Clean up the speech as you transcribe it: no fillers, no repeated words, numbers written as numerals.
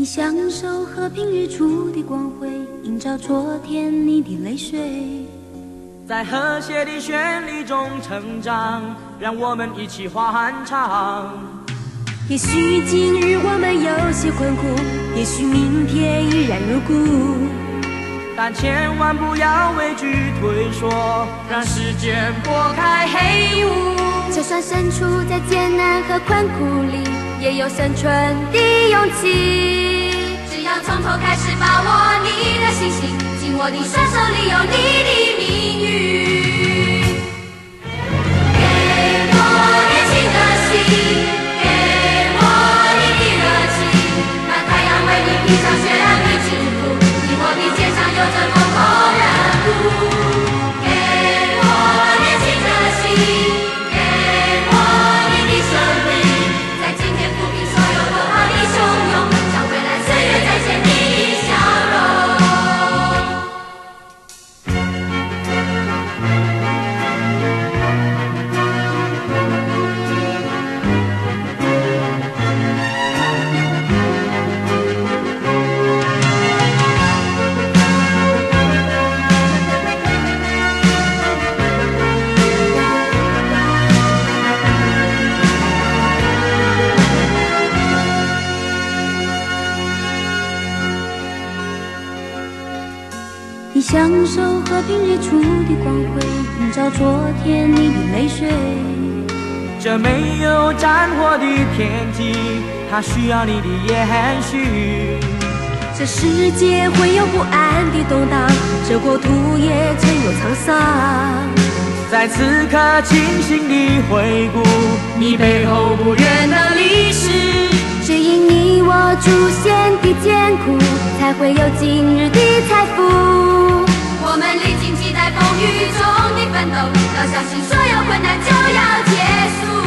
你享受和平日出的光辉，映照昨天你的泪水。 在和谐的旋律中成长，让我们一起欢唱。 也许今日我们有些困苦，也许明天依然如故， 但千万不要畏惧退缩，让时间拨开黑雾。 就算身处在艰难和困苦里，也有生存的勇气。 只要从头开始，把握你的信心，紧握你双手里有你的命运。给我年轻的心，给我你的热情，让太阳为你披上雪亮的金服，你我的肩上有着共同任务。给我年轻的心，给我你的生命，在今天抚平所有不好的汹涌，向未来岁月再现你的笑容。 你享受和平日出的光辉，映照昨天你的泪水。 这没有战火的天际，它需要你的延续。 这世界会有不安的动荡，这国土也曾有沧桑。 在此刻清醒地回顾你背后不远的历史， 只因你我祖先的艰苦，才会有今日的财富。 我们历经期待风雨中的奋斗，要相信所有困难就要结束。